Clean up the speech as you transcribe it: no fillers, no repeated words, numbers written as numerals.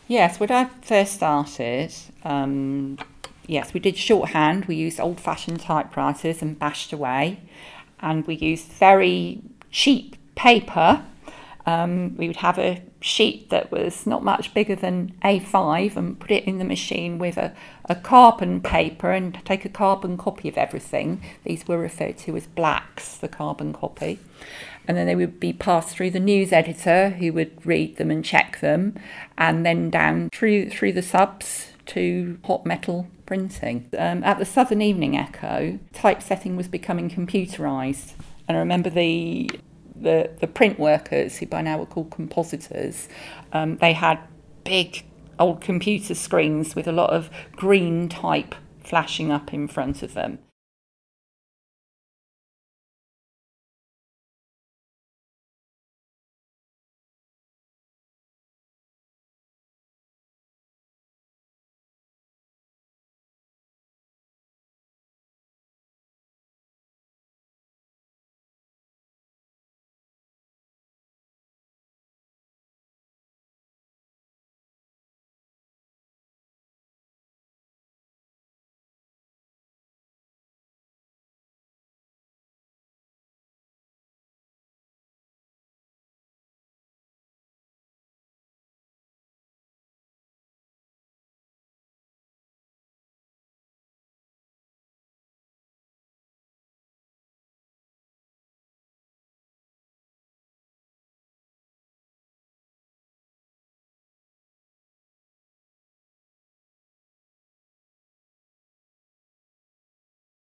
Yes, when I first started, yes, we did shorthand. We used old-fashioned typewriters and bashed away, and we used very cheap paper. We would have a sheet that was not much bigger than A5 and put it in the machine with a carbon paper and take a carbon copy of everything. These were referred to as blacks, the carbon copy. And then they would be passed through the news editor who would read them and check them, and then down through the subs to hot metal printing. At the Southern Evening Echo, typesetting was becoming computerised. And I remember the print workers, who by now were called compositors, they had big old computer screens with a lot of green type flashing up in front of them.